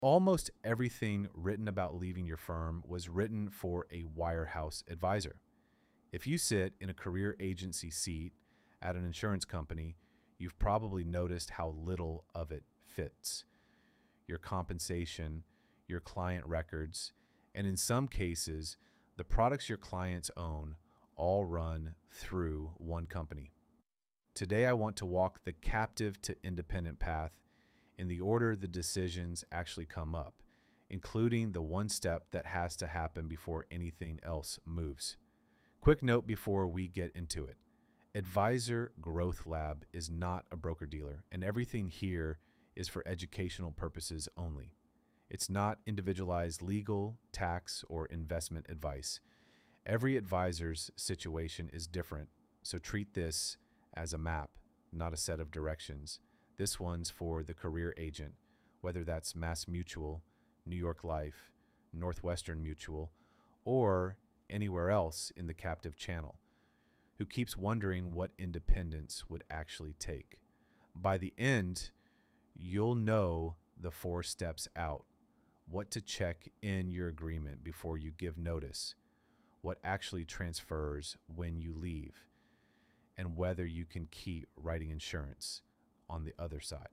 Almost everything written about leaving your firm was written for a wirehouse advisor. If you sit in a career agency seat at an insurance company, you've probably noticed how little of it fits. Your compensation, your client records, and in some cases, the products your clients own all run through one company. Today, I want to walk the captive to independent path in the order the decisions actually come up, including the one step that has to happen before anything else moves. Quick note before we get into it. Advisor Growth Lab is not a broker dealer, and everything here is for educational purposes only. It's not individualized legal, tax, or investment advice. Every advisor's situation is different, so treat this as a map, not a set of directions. This one's for the career agent, whether that's Mass Mutual, New York Life, Northwestern Mutual, or anywhere else in the captive channel, who keeps wondering what independence would actually take. By the end, you'll know the 4 steps out, what to check in your agreement before you give notice, what actually transfers when you leave, and whether you can keep writing insurance on the other side.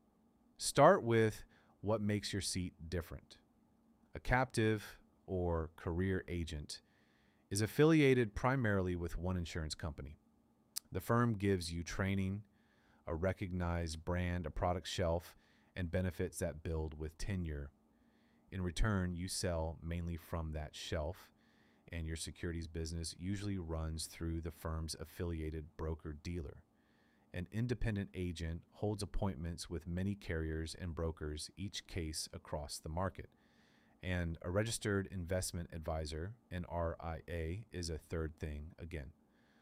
Start with what makes your seat different. A captive or career agent is affiliated primarily with one insurance company. The firm gives you training, a recognized brand, a product shelf, and benefits that build with tenure. In return, you sell mainly from that shelf, and your securities business usually runs through the firm's affiliated broker-dealer. An independent agent holds appointments with many carriers and brokers, each case across the market. And a registered investment advisor, an RIA, is a third thing again.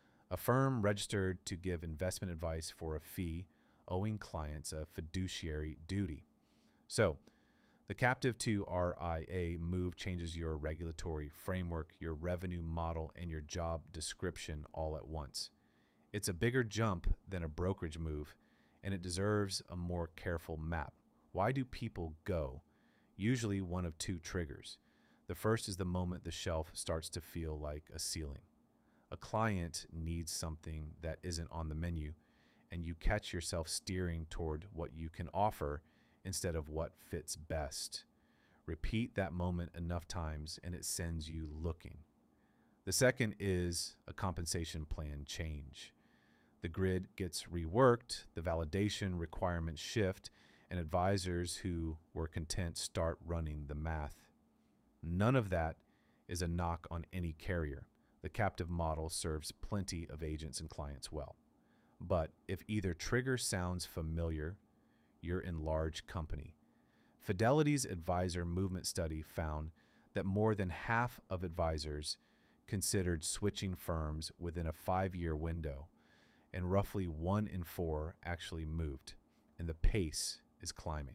A firm registered to give investment advice for a fee, owing clients a fiduciary duty. So, the captive to RIA move changes your regulatory framework, your revenue model, and your job description all at once. It's a bigger jump than a brokerage move, and it deserves a more careful map. Why do people go? Usually one of 2 triggers. The first is the moment the shelf starts to feel like a ceiling. A client needs something that isn't on the menu, and you catch yourself steering toward what you can offer instead of what fits best. Repeat that moment enough times, and it sends you looking. The second is a compensation plan change. The grid gets reworked, the validation requirements shift, and advisors who were content start running the math. None of that is a knock on any carrier. The captive model serves plenty of agents and clients well. But if either trigger sounds familiar, you're in large company. Fidelity's advisor movement study found that more than half of advisors considered switching firms within a 5-year window, and roughly 1 in 4 actually moved, and the pace is climbing.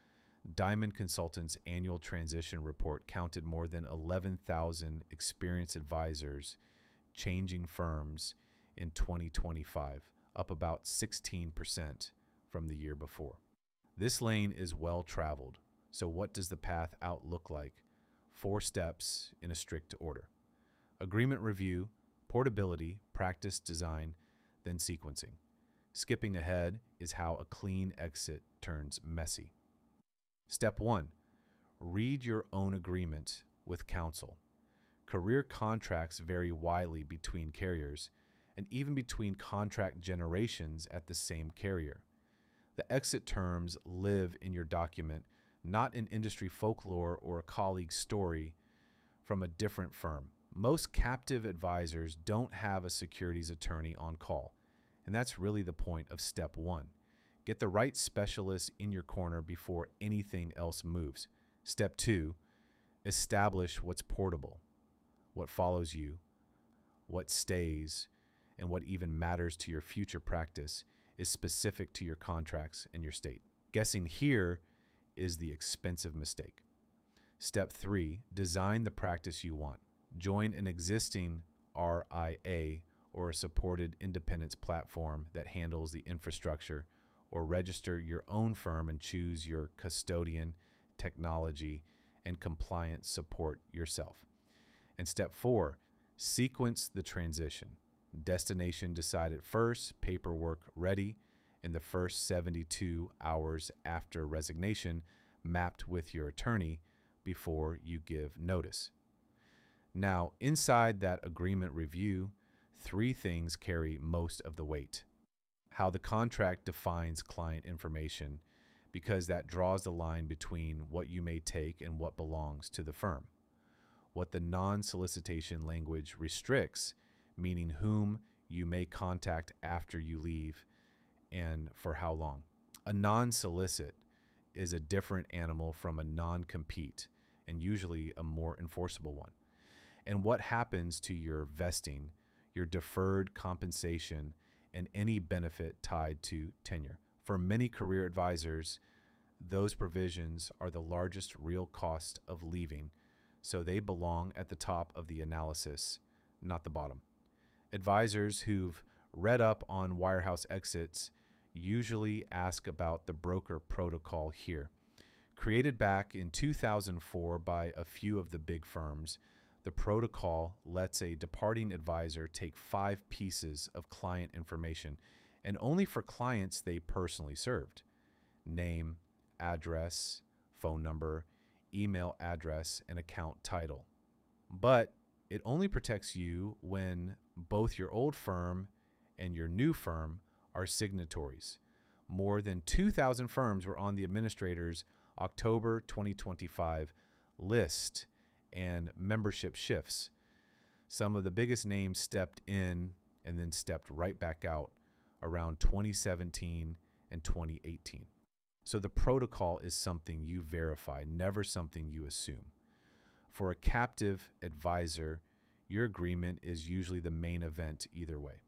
Diamond Consultants' annual transition report counted more than 11,000 experienced advisors changing firms in 2025, up about 16% from the year before. This lane is well traveled, so what does the path out look like? 4 steps in a strict order. Agreement review, portability, practice design, then sequencing. Skipping ahead is how a clean exit turns messy. Step 1, read your own agreement with counsel. Career contracts vary widely between carriers and even between contract generations at the same carrier. The exit terms live in your document, not in industry folklore or a colleague's story from a different firm. Most captive advisors don't have a securities attorney on call, and that's really the point of step 1. Get the right specialist in your corner before anything else moves. Step 2, establish what's portable, what follows you, what stays, and what even matters to your future practice is specific to your contracts and your state. Guessing here is the expensive mistake. Step 3, design the practice you want. Join an existing RIA or a supported independence platform that handles the infrastructure, or register your own firm and choose your custodian, technology and compliance support yourself. And step 4, sequence the transition. Destination decided first, paperwork ready in the first 72 hours after resignation, mapped with your attorney before you give notice. Now, inside that agreement review, 3 things carry most of the weight. How the contract defines client information, because that draws the line between what you may take and what belongs to the firm. What the non-solicitation language restricts, meaning whom you may contact after you leave and for how long. A non-solicit is a different animal from a non-compete, and usually a more enforceable one. And what happens to your vesting, your deferred compensation, and any benefit tied to tenure. For many career advisors, those provisions are the largest real cost of leaving, so they belong at the top of the analysis, not the bottom. Advisors who've read up on wirehouse exits usually ask about the broker protocol here. Created back in 2004 by a few of the big firms, the protocol lets a departing advisor take 5 pieces of client information, and only for clients they personally served: name, address, phone number, email address, and account title. But it only protects you when both your old firm and your new firm are signatories. More than 2,000 firms were on the administrator's October 2025 list, and membership shifts. Some of the biggest names stepped in and then stepped right back out around 2017 and 2018. So the protocol is something you verify, never something you assume. For a captive advisor, your agreement is usually the main event either way.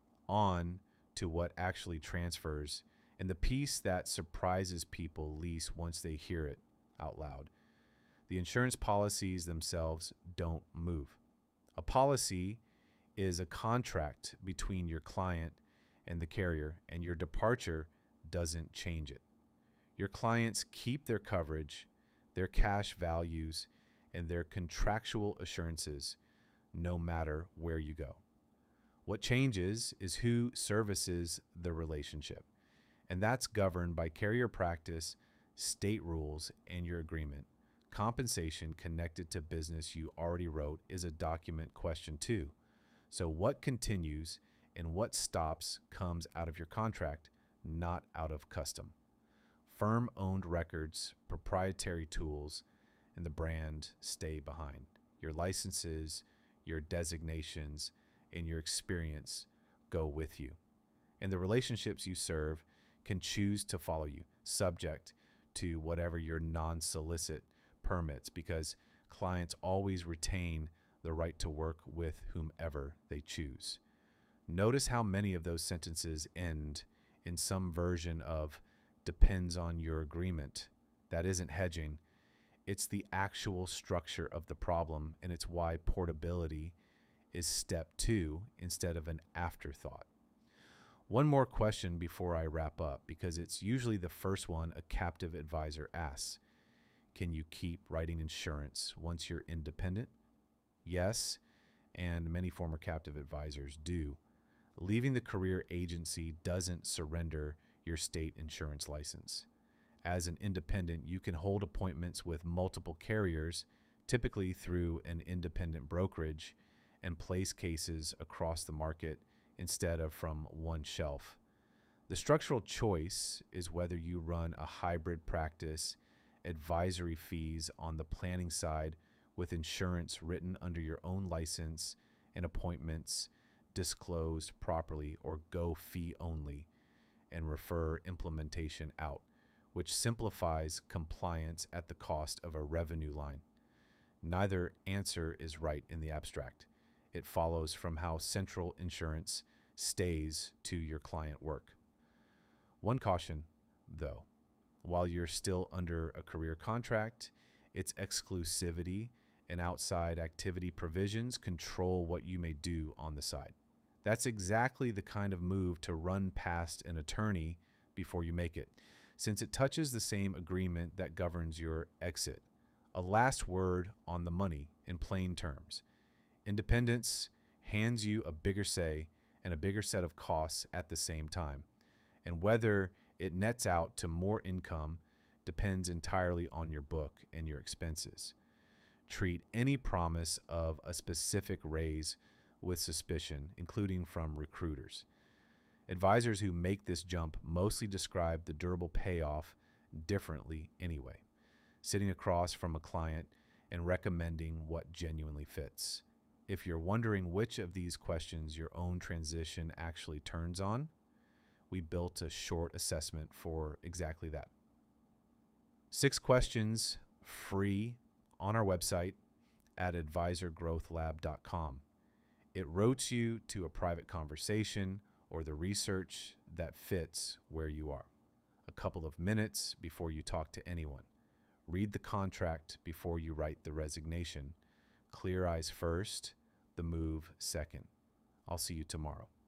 On to what actually transfers, and the piece that surprises people least once they hear it out loud. The insurance policies themselves don't move. A policy is a contract between your client and the carrier, and your departure doesn't change it. Your clients keep their coverage, their cash values, and their contractual assurances no matter where you go. What changes is who services the relationship, and that's governed by carrier practice, state rules, and your agreement. Compensation connected to business you already wrote is a document question too. So what continues and what stops comes out of your contract, not out of custom. Firm-owned records, proprietary tools, and the brand stay behind. Your licenses, your designations, and your experience go with you. And the relationships you serve can choose to follow you, subject to whatever your non-solicit permits, because clients always retain the right to work with whomever they choose. Notice how many of those sentences end in some version of depends on your agreement. That isn't hedging. It's the actual structure of the problem, and it's why portability is step 2 instead of an afterthought. One more question before I wrap up, because it's usually the first one a captive advisor asks. Can you keep writing insurance once you're independent? Yes, and many former captive advisors do. Leaving the career agency doesn't surrender your state insurance license. As an independent, you can hold appointments with multiple carriers, typically through an independent brokerage, and place cases across the market instead of from one shelf. The structural choice is whether you run a hybrid practice, advisory fees on the planning side with insurance written under your own license and appointments disclosed properly, or go fee only and refer implementation out, which simplifies compliance at the cost of a revenue line. Neither answer is right in the abstract. It follows from how central insurance stays to your client work. One caution, though. While you're still under a career contract, its exclusivity and outside activity provisions control what you may do on the side. That's exactly the kind of move to run past an attorney before you make it. since it touches the same agreement that governs your exit. A last word on the money in plain terms. Independence hands you a bigger say and a bigger set of costs at the same time. And whether it nets out to more income depends entirely on your book and your expenses. Treat any promise of a specific raise with suspicion, including from recruiters. Advisors who make this jump mostly describe the durable payoff differently anyway, sitting across from a client and recommending what genuinely fits. If you're wondering which of these questions your own transition actually turns on, we built a short assessment for exactly that. 6 questions, free, on our website at advisorgrowthlab.com. It routes you to a private conversation or the research that fits where you are. A couple of minutes before you talk to anyone. Read the contract before you write the resignation. Clear eyes first, the move second. I'll see you tomorrow.